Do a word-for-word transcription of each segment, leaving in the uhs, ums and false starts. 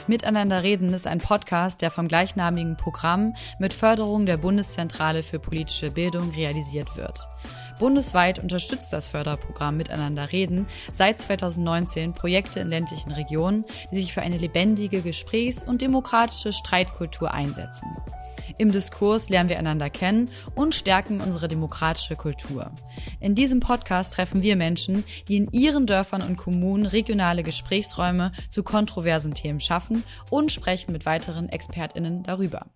Miteinander reden ist ein Podcast, der vom gleichnamigen Programm mit Förderung der Bundeszentrale für politische Bildung realisiert wird. Bundesweit unterstützt das Förderprogramm Miteinander reden seit zweitausendneunzehn Projekte in ländlichen Regionen, die sich für eine lebendige Gesprächs- und demokratische Streitkultur einsetzen. Im Diskurs lernen wir einander kennen und stärken unsere demokratische Kultur. In diesem Podcast treffen wir Menschen, die in ihren Dörfern und Kommunen regionale Gesprächsräume zu kontroversen Themen schaffen und sprechen mit weiteren ExpertInnen darüber.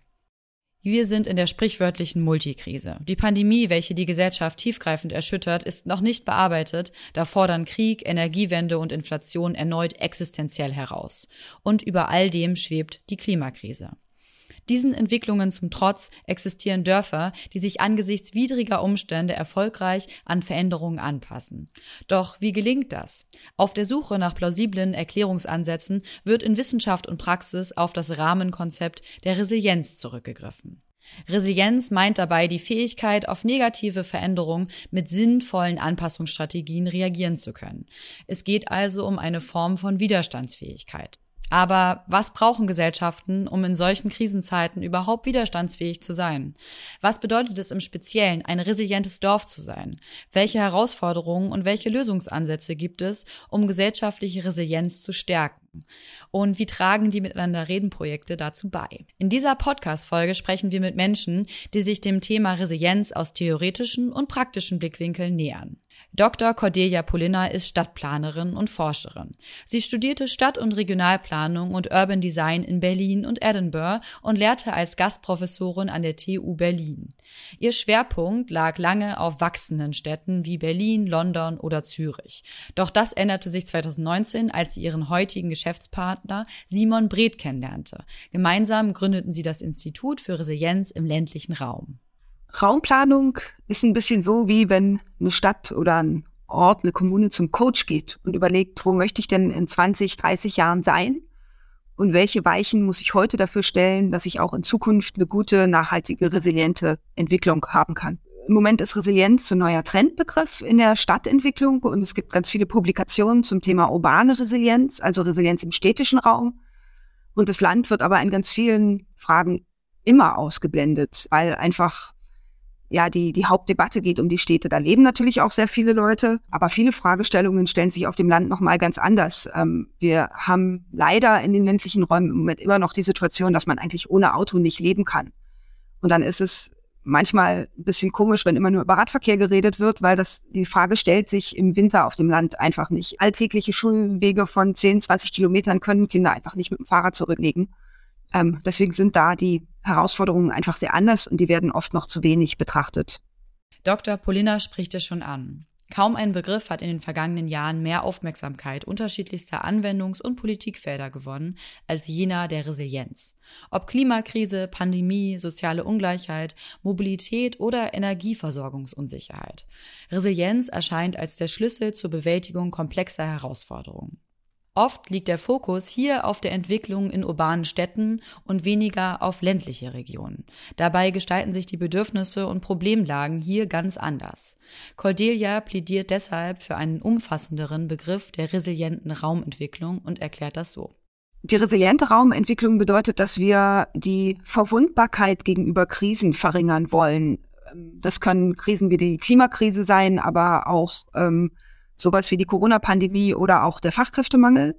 Wir sind in der sprichwörtlichen Multikrise. Die Pandemie, welche die Gesellschaft tiefgreifend erschüttert, ist noch nicht bearbeitet, da fordern Krieg, Energiewende und Inflation erneut existenziell heraus. Und über all dem schwebt die Klimakrise. Diesen Entwicklungen zum Trotz existieren Dörfer, die sich angesichts widriger Umstände erfolgreich an Veränderungen anpassen. Doch wie gelingt das? Auf der Suche nach plausiblen Erklärungsansätzen wird in Wissenschaft und Praxis auf das Rahmenkonzept der Resilienz zurückgegriffen. Resilienz meint dabei die Fähigkeit, auf negative Veränderungen mit sinnvollen Anpassungsstrategien reagieren zu können. Es geht also um eine Form von Widerstandsfähigkeit. Aber was brauchen Gesellschaften, um in solchen Krisenzeiten überhaupt widerstandsfähig zu sein? Was bedeutet es im Speziellen, ein resilientes Dorf zu sein? Welche Herausforderungen und welche Lösungsansätze gibt es, um gesellschaftliche Resilienz zu stärken? Und wie tragen die Miteinander-Reden-Projekte dazu bei? In dieser Podcast-Folge sprechen wir mit Menschen, die sich dem Thema Resilienz aus theoretischen und praktischen Blickwinkeln nähern. Doktor Cordelia Polliner ist Stadtplanerin und Forscherin. Sie studierte Stadt- und Regionalplanung und Urban Design in Berlin und Edinburgh und lehrte als Gastprofessorin an der T U Berlin. Ihr Schwerpunkt lag lange auf wachsenden Städten wie Berlin, London oder Zürich. Doch das änderte sich zweitausendneunzehn, als sie ihren heutigen Geschäftspartner Simon Breth kennenlernte. Gemeinsam gründeten sie das Institut für Resilienz im ländlichen Raum. Raumplanung ist ein bisschen so, wie wenn eine Stadt oder ein Ort, eine Kommune zum Coach geht und überlegt, wo möchte ich denn in zwanzig, dreißig Jahren sein und welche Weichen muss ich heute dafür stellen, dass ich auch in Zukunft eine gute, nachhaltige, resiliente Entwicklung haben kann. Im Moment ist Resilienz so ein neuer Trendbegriff in der Stadtentwicklung und es gibt ganz viele Publikationen zum Thema urbane Resilienz, also Resilienz im städtischen Raum. Und das Land wird aber in ganz vielen Fragen immer ausgeblendet, weil einfach ja, die, die Hauptdebatte geht um die Städte. Da leben natürlich auch sehr viele Leute, aber viele Fragestellungen stellen sich auf dem Land nochmal ganz anders. Ähm, wir haben leider in den ländlichen Räumen im Moment immer noch die Situation, dass man eigentlich ohne Auto nicht leben kann. Und dann ist es manchmal ein bisschen komisch, wenn immer nur über Radverkehr geredet wird, weil das, die Frage stellt sich im Winter auf dem Land einfach nicht. Alltägliche Schulwege von zehn, zwanzig Kilometern können Kinder einfach nicht mit dem Fahrrad zurücklegen. Ähm, deswegen sind da die Herausforderungen einfach sehr anders und die werden oft noch zu wenig betrachtet. Doktor Polliner spricht es schon an. Kaum ein Begriff hat in den vergangenen Jahren mehr Aufmerksamkeit unterschiedlichster Anwendungs- und Politikfelder gewonnen als jener der Resilienz. Ob Klimakrise, Pandemie, soziale Ungleichheit, Mobilität oder Energieversorgungsunsicherheit. Resilienz erscheint als der Schlüssel zur Bewältigung komplexer Herausforderungen. Oft liegt der Fokus hier auf der Entwicklung in urbanen Städten und weniger auf ländliche Regionen. Dabei gestalten sich die Bedürfnisse und Problemlagen hier ganz anders. Cordelia plädiert deshalb für einen umfassenderen Begriff der resilienten Raumentwicklung und erklärt das so. Die resiliente Raumentwicklung bedeutet, dass wir die Verwundbarkeit gegenüber Krisen verringern wollen. Das können Krisen wie die Klimakrise sein, aber auch ähm, sowas wie die Corona-Pandemie oder auch der Fachkräftemangel.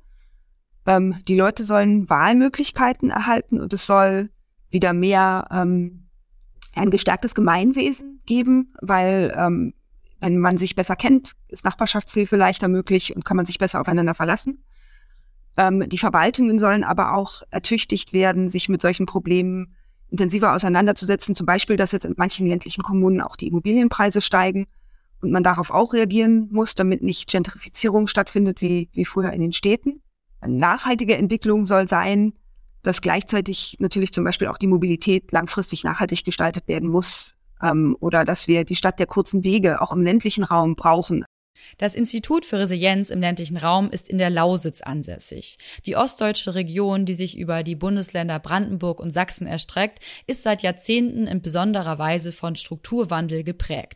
Ähm, die Leute sollen Wahlmöglichkeiten erhalten und es soll wieder mehr ähm, ein gestärktes Gemeinwesen geben, weil ähm, wenn man sich besser kennt, ist Nachbarschaftshilfe leichter möglich und kann man sich besser aufeinander verlassen. Ähm, die Verwaltungen sollen aber auch ertüchtigt werden, sich mit solchen Problemen intensiver auseinanderzusetzen. Zum Beispiel, dass jetzt in manchen ländlichen Kommunen auch die Immobilienpreise steigen und man darauf auch reagieren muss, damit nicht Gentrifizierung stattfindet wie, wie früher in den Städten. Eine nachhaltige Entwicklung soll sein, dass gleichzeitig natürlich zum Beispiel auch die Mobilität langfristig nachhaltig gestaltet werden muss, ähm, oder dass wir die Stadt der kurzen Wege auch im ländlichen Raum brauchen. Das Institut für Resilienz im ländlichen Raum ist in der Lausitz ansässig. Die ostdeutsche Region, die sich über die Bundesländer Brandenburg und Sachsen erstreckt, ist seit Jahrzehnten in besonderer Weise von Strukturwandel geprägt.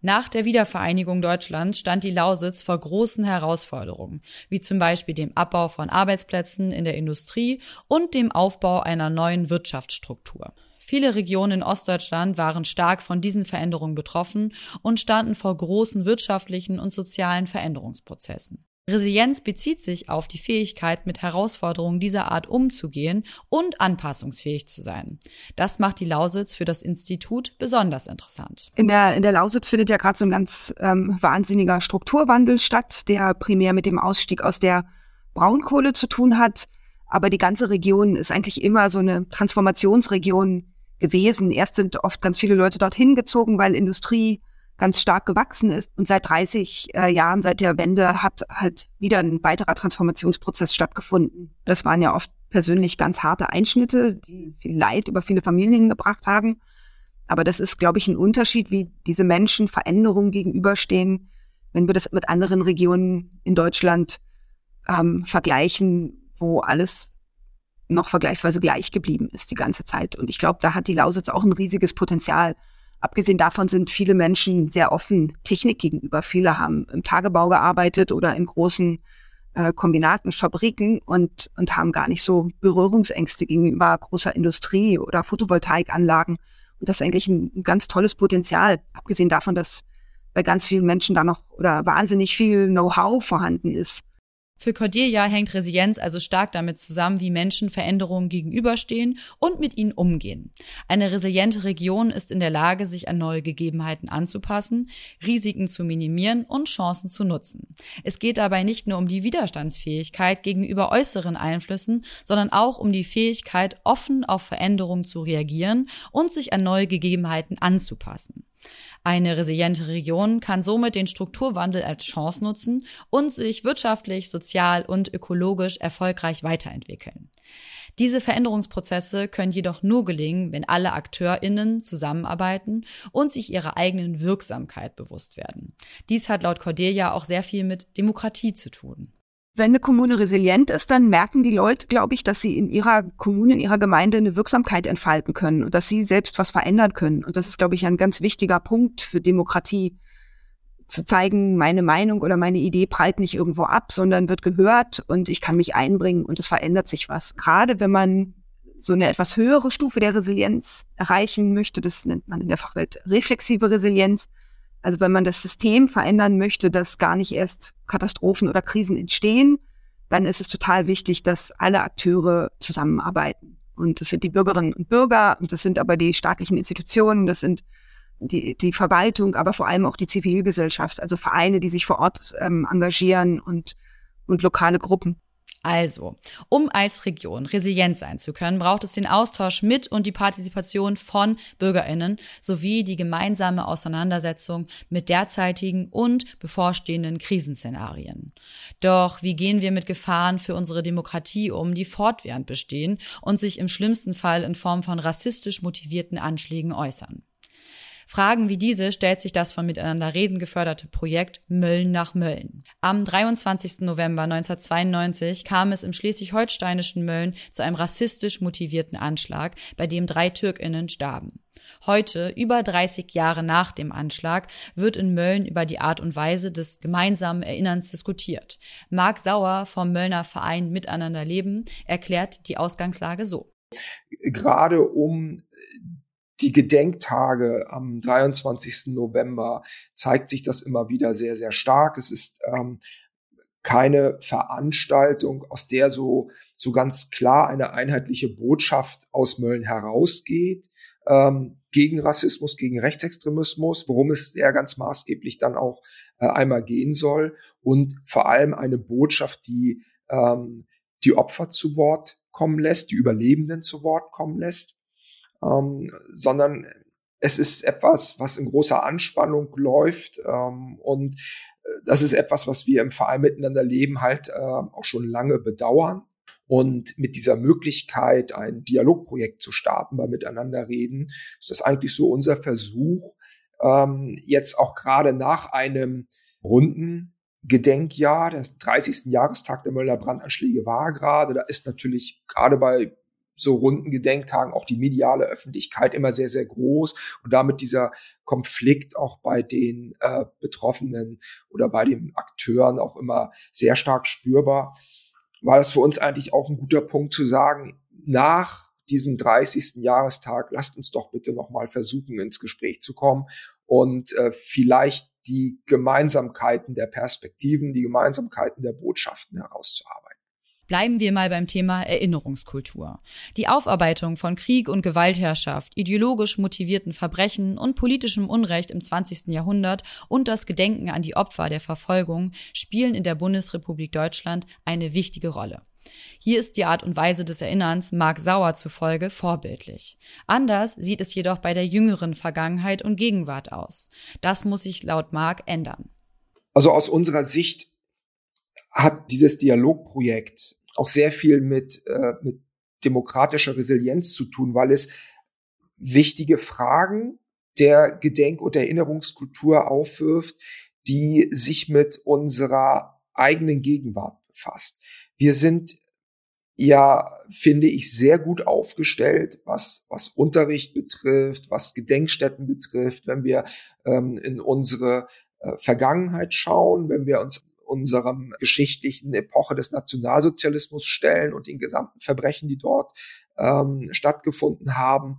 Nach der Wiedervereinigung Deutschlands stand die Lausitz vor großen Herausforderungen, wie zum Beispiel dem Abbau von Arbeitsplätzen in der Industrie und dem Aufbau einer neuen Wirtschaftsstruktur. Viele Regionen in Ostdeutschland waren stark von diesen Veränderungen betroffen und standen vor großen wirtschaftlichen und sozialen Veränderungsprozessen. Resilienz bezieht sich auf die Fähigkeit, mit Herausforderungen dieser Art umzugehen und anpassungsfähig zu sein. Das macht die Lausitz für das Institut besonders interessant. In der, in der Lausitz findet ja gerade so ein ganz ähm, wahnsinniger Strukturwandel statt, der primär mit dem Ausstieg aus der Braunkohle zu tun hat. Aber die ganze Region ist eigentlich immer so eine Transformationsregion gewesen. Erst sind oft ganz viele Leute dorthin gezogen, weil Industrie ganz stark gewachsen ist. Und seit dreißig äh, Jahren, seit der Wende, hat halt wieder ein weiterer Transformationsprozess stattgefunden. Das waren ja oft persönlich ganz harte Einschnitte, die viel Leid über viele Familien gebracht haben. Aber das ist, glaube ich, ein Unterschied, wie diese Menschen Veränderungen gegenüberstehen, wenn wir das mit anderen Regionen in Deutschland ähm, vergleichen, wo alles noch vergleichsweise gleich geblieben ist die ganze Zeit. Und ich glaube, da hat die Lausitz auch ein riesiges Potenzial. Abgesehen davon sind viele Menschen sehr offen Technik gegenüber. Viele haben im Tagebau gearbeitet oder in großen äh, Kombinaten, Fabriken und, und haben gar nicht so Berührungsängste gegenüber großer Industrie oder Photovoltaikanlagen. Und das ist eigentlich ein, ein ganz tolles Potenzial. Abgesehen davon, dass bei ganz vielen Menschen da noch oder wahnsinnig viel Know-how vorhanden ist. Für Cordelia hängt Resilienz also stark damit zusammen, wie Menschen Veränderungen gegenüberstehen und mit ihnen umgehen. Eine resiliente Region ist in der Lage, sich an neue Gegebenheiten anzupassen, Risiken zu minimieren und Chancen zu nutzen. Es geht dabei nicht nur um die Widerstandsfähigkeit gegenüber äußeren Einflüssen, sondern auch um die Fähigkeit, offen auf Veränderungen zu reagieren und sich an neue Gegebenheiten anzupassen. Eine resiliente Region kann somit den Strukturwandel als Chance nutzen und sich wirtschaftlich, sozial und ökologisch erfolgreich weiterentwickeln. Diese Veränderungsprozesse können jedoch nur gelingen, wenn alle AkteurInnen zusammenarbeiten und sich ihrer eigenen Wirksamkeit bewusst werden. Dies hat laut Cordelia auch sehr viel mit Demokratie zu tun. Wenn eine Kommune resilient ist, dann merken die Leute, glaube ich, dass sie in ihrer Kommune, in ihrer Gemeinde eine Wirksamkeit entfalten können und dass sie selbst was verändern können. Und das ist, glaube ich, ein ganz wichtiger Punkt für Demokratie, zu zeigen, meine Meinung oder meine Idee prallt nicht irgendwo ab, sondern wird gehört und ich kann mich einbringen und es verändert sich was. Gerade wenn man so eine etwas höhere Stufe der Resilienz erreichen möchte, das nennt man in der Fachwelt reflexive Resilienz. Also wenn man das System verändern möchte, dass gar nicht erst Katastrophen oder Krisen entstehen, dann ist es total wichtig, dass alle Akteure zusammenarbeiten. Und das sind die Bürgerinnen und Bürger, und das sind aber die staatlichen Institutionen, das sind die, die Verwaltung, aber vor allem auch die Zivilgesellschaft, also Vereine, die sich vor Ort ähm, engagieren und, und lokale Gruppen. Also, um als Region resilient sein zu können, braucht es den Austausch mit und die Partizipation von BürgerInnen sowie die gemeinsame Auseinandersetzung mit derzeitigen und bevorstehenden Krisenszenarien. Doch wie gehen wir mit Gefahren für unsere Demokratie um, die fortwährend bestehen und sich im schlimmsten Fall in Form von rassistisch motivierten Anschlägen äußern? Fragen wie diese stellt sich das von Miteinander reden geförderte Projekt Mölln nach Mölln. Am dreiundzwanzigsten November neunzehnhundertzweiundneunzig kam es im schleswig-holsteinischen Mölln zu einem rassistisch motivierten Anschlag, bei dem drei TürkInnen starben. Heute, über dreißig Jahre nach dem Anschlag, wird in Mölln über die Art und Weise des gemeinsamen Erinnerns diskutiert. Marc Sauer vom Möllner Verein Miteinander leben erklärt die Ausgangslage so. Gerade um die Gedenktage am dreiundzwanzigsten November zeigt sich das immer wieder sehr, sehr stark. Es ist ähm, keine Veranstaltung, aus der so, so ganz klar eine einheitliche Botschaft aus Mölln herausgeht, ähm, gegen Rassismus, gegen Rechtsextremismus, worum es ja ganz maßgeblich dann auch äh, einmal gehen soll, und vor allem eine Botschaft, die ähm, die Opfer zu Wort kommen lässt, die Überlebenden zu Wort kommen lässt. Ähm, sondern es ist etwas, was in großer Anspannung läuft, ähm, und das ist etwas, was wir im Verein Miteinander leben halt äh, auch schon lange bedauern. Und mit dieser Möglichkeit, ein Dialogprojekt zu starten bei Miteinander reden, ist das eigentlich so unser Versuch, ähm, jetzt auch gerade nach einem runden Gedenkjahr, der dreißigsten Jahrestag der Möllner Brandanschläge war gerade, da ist natürlich gerade bei so runden Gedenktagen auch die mediale Öffentlichkeit immer sehr, sehr groß und damit dieser Konflikt auch bei den äh, Betroffenen oder bei den Akteuren auch immer sehr stark spürbar. War das für uns eigentlich auch ein guter Punkt zu sagen, nach diesem dreißigsten Jahrestag, lasst uns doch bitte nochmal versuchen, ins Gespräch zu kommen und äh, vielleicht die Gemeinsamkeiten der Perspektiven, die Gemeinsamkeiten der Botschaften herauszuarbeiten. Bleiben wir mal beim Thema Erinnerungskultur. Die Aufarbeitung von Krieg und Gewaltherrschaft, ideologisch motivierten Verbrechen und politischem Unrecht im zwanzigsten Jahrhundert und das Gedenken an die Opfer der Verfolgung spielen in der Bundesrepublik Deutschland eine wichtige Rolle. Hier ist die Art und Weise des Erinnerns Marc Sauer zufolge vorbildlich. Anders sieht es jedoch bei der jüngeren Vergangenheit und Gegenwart aus. Das muss sich laut Marc ändern. Also aus unserer Sicht hat dieses Dialogprojekt auch sehr viel mit, äh, mit demokratischer Resilienz zu tun, weil es wichtige Fragen der Gedenk- und Erinnerungskultur aufwirft, die sich mit unserer eigenen Gegenwart befasst. Wir sind ja, finde ich, sehr gut aufgestellt, was, was Unterricht betrifft, was Gedenkstätten betrifft, wenn wir ähm, in unsere äh, Vergangenheit schauen, wenn wir uns unserem geschichtlichen Epoche des Nationalsozialismus stellen und den gesamten Verbrechen, die dort ähm, stattgefunden haben.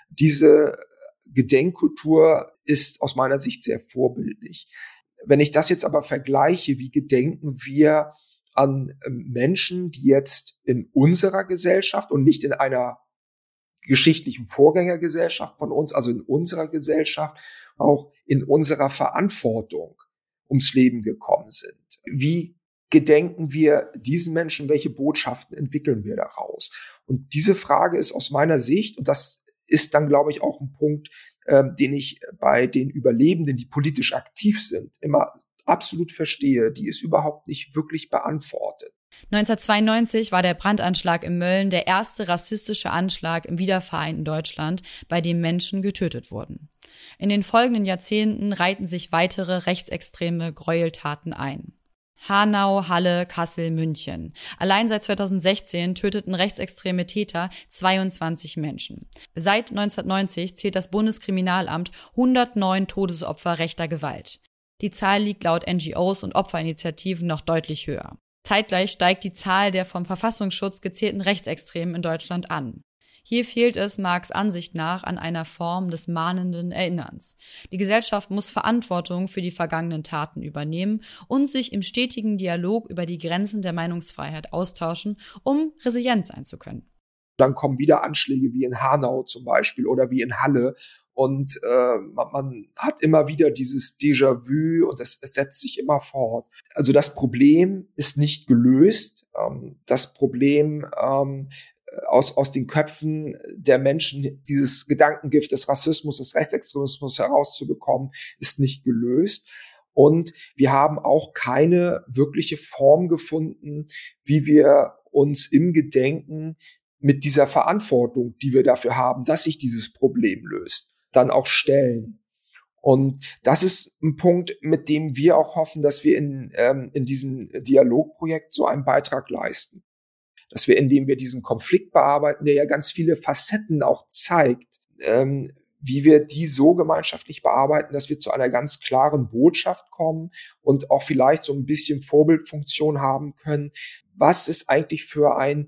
Diese Gedenkkultur ist aus meiner Sicht sehr vorbildlich. Wenn ich das jetzt aber vergleiche, wie gedenken wir an Menschen, die jetzt in unserer Gesellschaft und nicht in einer geschichtlichen Vorgängergesellschaft von uns, also in unserer Gesellschaft, auch in unserer Verantwortung ums Leben gekommen sind. Wie gedenken wir diesen Menschen? Welche Botschaften entwickeln wir daraus? Und diese Frage ist aus meiner Sicht, und das ist dann, glaube ich, auch ein Punkt, äh, den ich bei den Überlebenden, die politisch aktiv sind, immer absolut verstehe, die ist überhaupt nicht wirklich beantwortet. neunzehnhundertzweiundneunzig war der Brandanschlag in Mölln der erste rassistische Anschlag im wiedervereinten Deutschland, bei dem Menschen getötet wurden. In den folgenden Jahrzehnten reihten sich weitere rechtsextreme Gräueltaten ein. Hanau, Halle, Kassel, München. Allein seit zweitausendsechzehn töteten rechtsextreme Täter zweiundzwanzig Menschen. Seit neunzehnhundertneunzig zählt das Bundeskriminalamt hundertneun Todesopfer rechter Gewalt. Die Zahl liegt laut N G Os und Opferinitiativen noch deutlich höher. Zeitgleich steigt die Zahl der vom Verfassungsschutz gezählten Rechtsextremen in Deutschland an. Hier fehlt es Marx Ansicht nach an einer Form des mahnenden Erinnerns. Die Gesellschaft muss Verantwortung für die vergangenen Taten übernehmen und sich im stetigen Dialog über die Grenzen der Meinungsfreiheit austauschen, um resilient sein zu können. Dann kommen wieder Anschläge wie in Hanau zum Beispiel oder wie in Halle. Und äh, man, man hat immer wieder dieses Déjà-vu und es, es setzt sich immer fort. Also das Problem ist nicht gelöst. Ähm, das Problem ähm, aus, aus den Köpfen der Menschen, dieses Gedankengift des Rassismus, des Rechtsextremismus herauszubekommen, ist nicht gelöst. Und wir haben auch keine wirkliche Form gefunden, wie wir uns im Gedenken mit dieser Verantwortung, die wir dafür haben, dass sich dieses Problem löst, dann auch stellen. Und das ist ein Punkt, mit dem wir auch hoffen, dass wir in, ähm, in diesem Dialogprojekt so einen Beitrag leisten. Dass wir, indem wir diesen Konflikt bearbeiten, der ja ganz viele Facetten auch zeigt, ähm, wie wir die so gemeinschaftlich bearbeiten, dass wir zu einer ganz klaren Botschaft kommen und auch vielleicht so ein bisschen Vorbildfunktion haben können. Was ist eigentlich für ein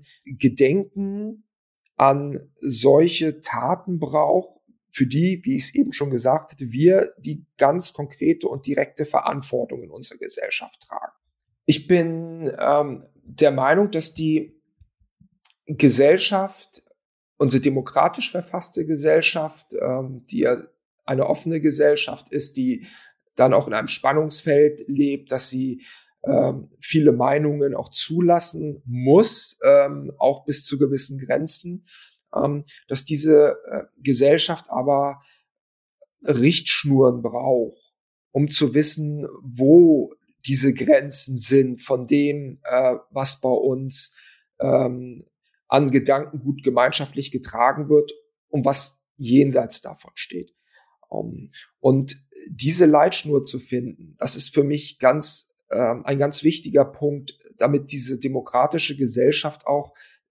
Gedenken an solche Taten braucht, für die, wie ich es eben schon gesagt hatte, wir die ganz konkrete und direkte Verantwortung in unserer Gesellschaft tragen. Ich bin ähm, der Meinung, dass die Gesellschaft, unsere demokratisch verfasste Gesellschaft, ähm, die ja eine offene Gesellschaft ist, die dann auch in einem Spannungsfeld lebt, dass sie ähm, viele Meinungen auch zulassen muss, ähm, auch bis zu gewissen Grenzen, ähm, dass diese äh, Gesellschaft aber Richtschnuren braucht, um zu wissen, wo diese Grenzen sind von dem, äh, was bei uns ähm, an Gedankengut gemeinschaftlich getragen wird und was jenseits davon steht. Um, und diese Leitschnur zu finden, das ist für mich ganz ähm, ein ganz wichtiger Punkt, damit diese demokratische Gesellschaft auch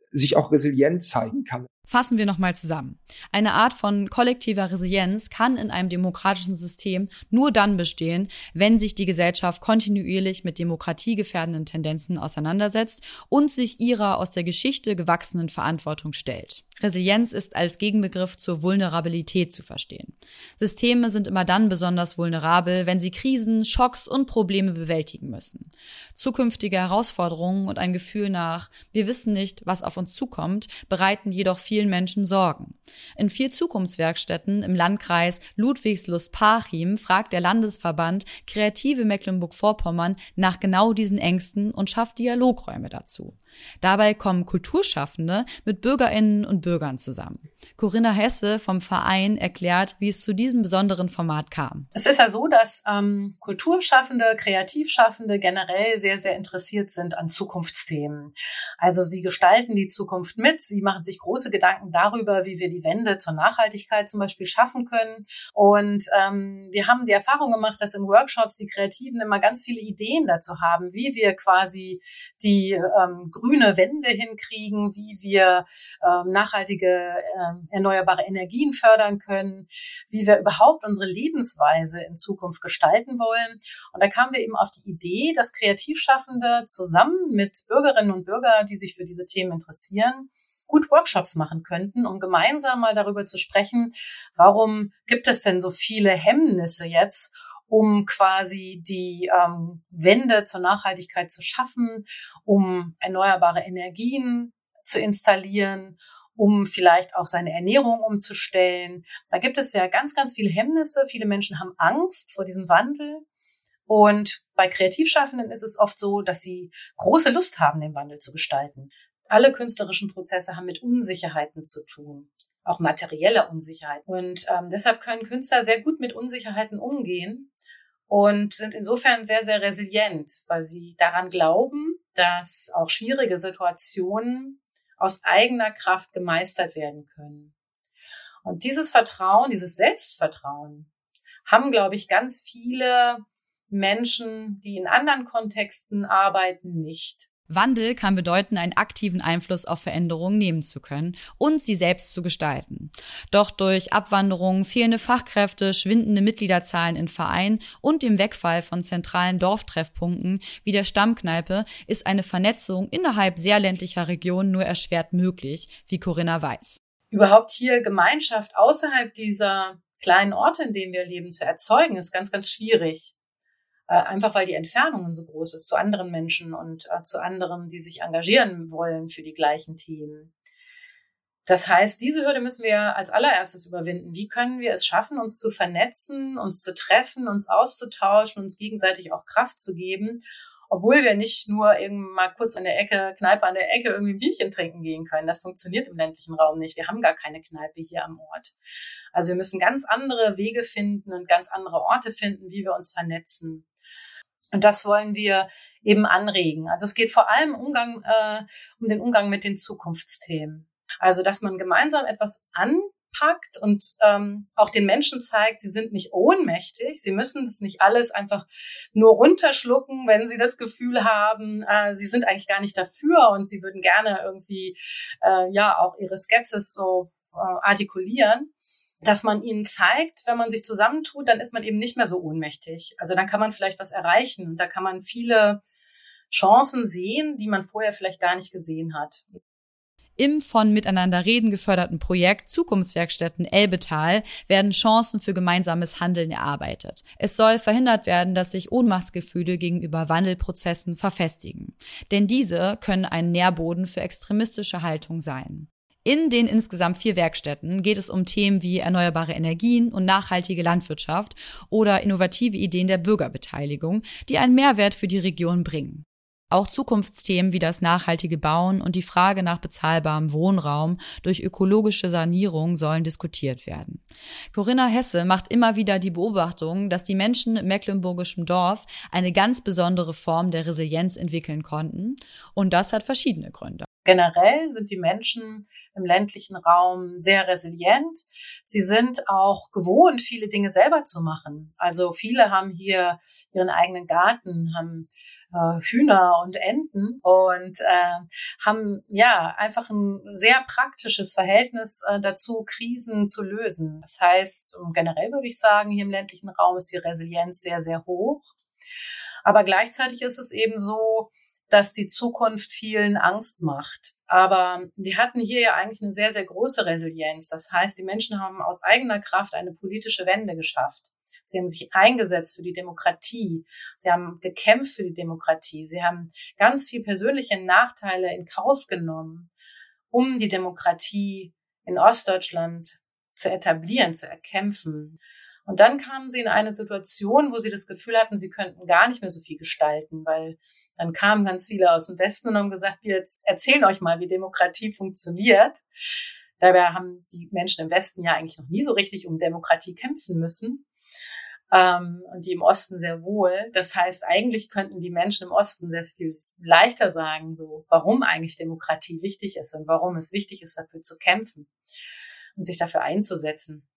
sich auch resilient zeigen kann. Fassen wir nochmal zusammen. Eine Art von kollektiver Resilienz kann in einem demokratischen System nur dann bestehen, wenn sich die Gesellschaft kontinuierlich mit demokratiegefährdenden Tendenzen auseinandersetzt und sich ihrer aus der Geschichte gewachsenen Verantwortung stellt. Resilienz ist als Gegenbegriff zur Vulnerabilität zu verstehen. Systeme sind immer dann besonders vulnerabel, wenn sie Krisen, Schocks und Probleme bewältigen müssen. Zukünftige Herausforderungen und ein Gefühl nach, wir wissen nicht, was auf uns zukommt, bereiten jedoch vielen Menschen Sorgen. In vier Zukunftswerkstätten im Landkreis Ludwigslust-Parchim fragt der Landesverband Kreative Mecklenburg-Vorpommern nach genau diesen Ängsten und schafft Dialogräume dazu. Dabei kommen Kulturschaffende mit BürgerInnen und Bürgern zusammen. Corinna Hesse vom Verein erklärt, wie es zu diesem besonderen Format kam. Es ist ja so, dass ähm, Kulturschaffende, Kreativschaffende generell sehr, sehr interessiert sind an Zukunftsthemen. Also sie gestalten die Zukunft mit, sie machen sich große Gedanken darüber, wie wir die Wende zur Nachhaltigkeit zum Beispiel schaffen können. Und ähm, wir haben die Erfahrung gemacht, dass in Workshops die Kreativen immer ganz viele Ideen dazu haben, wie wir quasi die ähm, grüne Wende hinkriegen, wie wir ähm, nachhaltige äh, erneuerbare Energien fördern können, wie wir überhaupt unsere Lebensweise in Zukunft gestalten wollen. Und da kamen wir eben auf die Idee, dass Kreativschaffende zusammen mit Bürgerinnen und Bürgern, die sich für diese Themen interessieren, gut Workshops machen könnten, um gemeinsam mal darüber zu sprechen, warum gibt es denn so viele Hemmnisse jetzt, um quasi die ähm, Wende zur Nachhaltigkeit zu schaffen, um erneuerbare Energien zu installieren, um vielleicht auch seine Ernährung umzustellen. Da gibt es ja ganz, ganz viele Hemmnisse. Viele Menschen haben Angst vor diesem Wandel. Und bei Kreativschaffenden ist es oft so, dass sie große Lust haben, den Wandel zu gestalten. Alle künstlerischen Prozesse haben mit Unsicherheiten zu tun, auch materielle Unsicherheit. Und ähm, deshalb können Künstler sehr gut mit Unsicherheiten umgehen und sind insofern sehr, sehr resilient, weil sie daran glauben, dass auch schwierige Situationen aus eigener Kraft gemeistert werden können. Und dieses Vertrauen, dieses Selbstvertrauen haben, glaube ich, ganz viele Menschen, die in anderen Kontexten arbeiten, nicht. Wandel kann bedeuten, einen aktiven Einfluss auf Veränderungen nehmen zu können und sie selbst zu gestalten. Doch durch Abwanderung, fehlende Fachkräfte, schwindende Mitgliederzahlen in Vereinen und dem Wegfall von zentralen Dorftreffpunkten wie der Stammkneipe ist eine Vernetzung innerhalb sehr ländlicher Regionen nur erschwert möglich, wie Corinna weiß. Überhaupt hier Gemeinschaft außerhalb dieser kleinen Orte, in denen wir leben, zu erzeugen, ist ganz, ganz schwierig. Einfach weil die Entfernung so groß ist zu anderen Menschen und äh, zu anderen, die sich engagieren wollen für die gleichen Themen. Das heißt, diese Hürde müssen wir als allererstes überwinden. Wie können wir es schaffen, uns zu vernetzen, uns zu treffen, uns auszutauschen, uns gegenseitig auch Kraft zu geben, obwohl wir nicht nur eben mal kurz an der Ecke, Kneipe an der Ecke irgendwie ein Bierchen trinken gehen können. Das funktioniert im ländlichen Raum nicht. Wir haben gar keine Kneipe hier am Ort. Also wir müssen ganz andere Wege finden und ganz andere Orte finden, wie wir uns vernetzen. Und das wollen wir eben anregen. Also es geht vor allem um, Umgang, äh, um den Umgang mit den Zukunftsthemen. Also dass man gemeinsam etwas anpackt und ähm, auch den Menschen zeigt, sie sind nicht ohnmächtig. Sie müssen das nicht alles einfach nur runterschlucken, wenn sie das Gefühl haben, äh, sie sind eigentlich gar nicht dafür und sie würden gerne irgendwie äh, ja auch ihre Skepsis so äh, artikulieren. Dass man ihnen zeigt, wenn man sich zusammentut, dann ist man eben nicht mehr so ohnmächtig. Also dann kann man vielleicht was erreichen und da kann man viele Chancen sehen, die man vorher vielleicht gar nicht gesehen hat. Im von Miteinander reden geförderten Projekt Zukunftswerkstätten Elbetal werden Chancen für gemeinsames Handeln erarbeitet. Es soll verhindert werden, dass sich Ohnmachtsgefühle gegenüber Wandelprozessen verfestigen. Denn diese können ein Nährboden für extremistische Haltung sein. In den insgesamt vier Werkstätten geht es um Themen wie erneuerbare Energien und nachhaltige Landwirtschaft oder innovative Ideen der Bürgerbeteiligung, die einen Mehrwert für die Region bringen. Auch Zukunftsthemen wie das nachhaltige Bauen und die Frage nach bezahlbarem Wohnraum durch ökologische Sanierung sollen diskutiert werden. Corinna Hesse macht immer wieder die Beobachtung, dass die Menschen im mecklenburgischen Dorf eine ganz besondere Form der Resilienz entwickeln konnten, und das hat verschiedene Gründe. Generell sind die Menschen im ländlichen Raum sehr resilient. Sie sind auch gewohnt, viele Dinge selber zu machen. Also viele haben hier ihren eigenen Garten, haben äh, Hühner und Enten und äh, haben ja einfach ein sehr praktisches Verhältnis äh, dazu, Krisen zu lösen. Das heißt, generell würde ich sagen, hier im ländlichen Raum ist die Resilienz sehr, sehr hoch. Aber gleichzeitig ist es eben so, dass die Zukunft vielen Angst macht. Aber wir hatten hier ja eigentlich eine sehr, sehr große Resilienz. Das heißt, die Menschen haben aus eigener Kraft eine politische Wende geschafft. Sie haben sich eingesetzt für die Demokratie. Sie haben gekämpft für die Demokratie. Sie haben ganz viel persönliche Nachteile in Kauf genommen, um die Demokratie in Ostdeutschland zu etablieren, zu erkämpfen. Und dann kamen sie in eine Situation, wo sie das Gefühl hatten, sie könnten gar nicht mehr so viel gestalten, weil dann kamen ganz viele aus dem Westen und haben gesagt, wir jetzt erzählen euch mal, wie Demokratie funktioniert. Dabei haben die Menschen im Westen ja eigentlich noch nie so richtig um Demokratie kämpfen müssen. Ähm, und die im Osten sehr wohl. Das heißt, eigentlich könnten die Menschen im Osten sehr viel leichter sagen, so, warum eigentlich Demokratie wichtig ist und warum es wichtig ist, dafür zu kämpfen und sich dafür einzusetzen.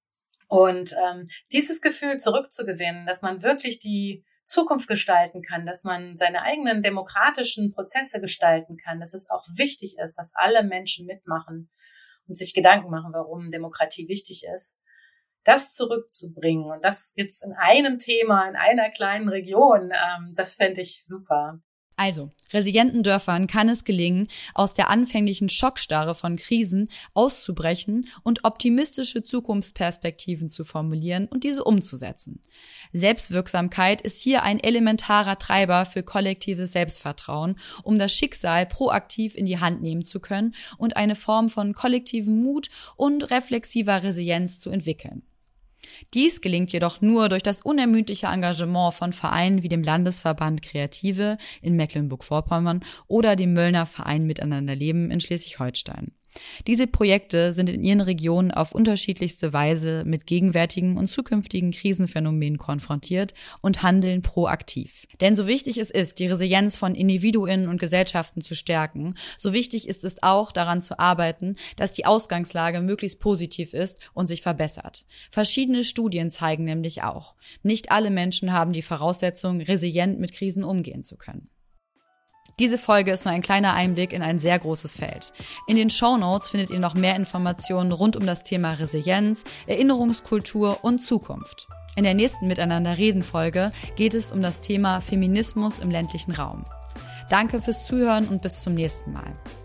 Und ähm, dieses Gefühl zurückzugewinnen, dass man wirklich die Zukunft gestalten kann, dass man seine eigenen demokratischen Prozesse gestalten kann, dass es auch wichtig ist, dass alle Menschen mitmachen und sich Gedanken machen, warum Demokratie wichtig ist, das zurückzubringen und das jetzt in einem Thema, in einer kleinen Region, ähm, das fände ich super. Also, resilienten Dörfern kann es gelingen, aus der anfänglichen Schockstarre von Krisen auszubrechen und optimistische Zukunftsperspektiven zu formulieren und diese umzusetzen. Selbstwirksamkeit ist hier ein elementarer Treiber für kollektives Selbstvertrauen, um das Schicksal proaktiv in die Hand nehmen zu können und eine Form von kollektivem Mut und reflexiver Resilienz zu entwickeln. Dies gelingt jedoch nur durch das unermüdliche Engagement von Vereinen wie dem Landesverband Kreative in Mecklenburg-Vorpommern oder dem Möllner Verein Miteinander Leben in Schleswig-Holstein. Diese Projekte sind in ihren Regionen auf unterschiedlichste Weise mit gegenwärtigen und zukünftigen Krisenphänomenen konfrontiert und handeln proaktiv. Denn so wichtig es ist, die Resilienz von Individuen und Gesellschaften zu stärken, so wichtig ist es auch, daran zu arbeiten, dass die Ausgangslage möglichst positiv ist und sich verbessert. Verschiedene Studien zeigen nämlich auch, nicht alle Menschen haben die Voraussetzung, resilient mit Krisen umgehen zu können. Diese Folge ist nur ein kleiner Einblick in ein sehr großes Feld. In den Shownotes findet ihr noch mehr Informationen rund um das Thema Resilienz, Erinnerungskultur und Zukunft. In der nächsten Miteinander-Reden-Folge geht es um das Thema Feminismus im ländlichen Raum. Danke fürs Zuhören und bis zum nächsten Mal.